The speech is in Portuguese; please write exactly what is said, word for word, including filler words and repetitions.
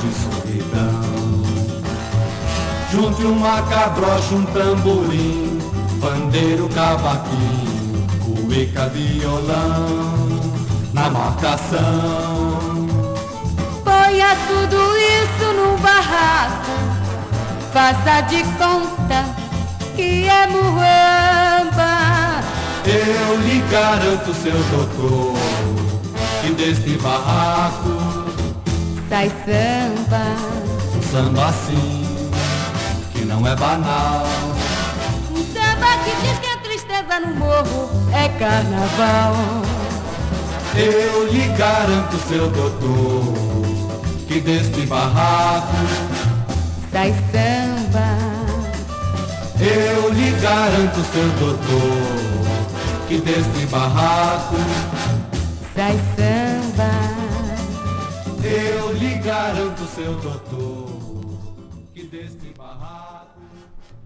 de solidão. Junte uma cabrocha, um tamborim, pandeiro, cavaquinho, cuíca, violão, na marcação. Ponha tudo isso num barraco, faça de conta que é muamba. Eu lhe garanto, seu doutor, que deste barraco sai samba. Um samba assim, que não é banal. Um samba que diz que a tristeza no morro é carnaval. Eu lhe garanto, seu doutor, que deste barraco sai samba. Eu lhe garanto, seu doutor, que deste barraco sai samba. Eu lhe garanto, seu doutor, que deste barraco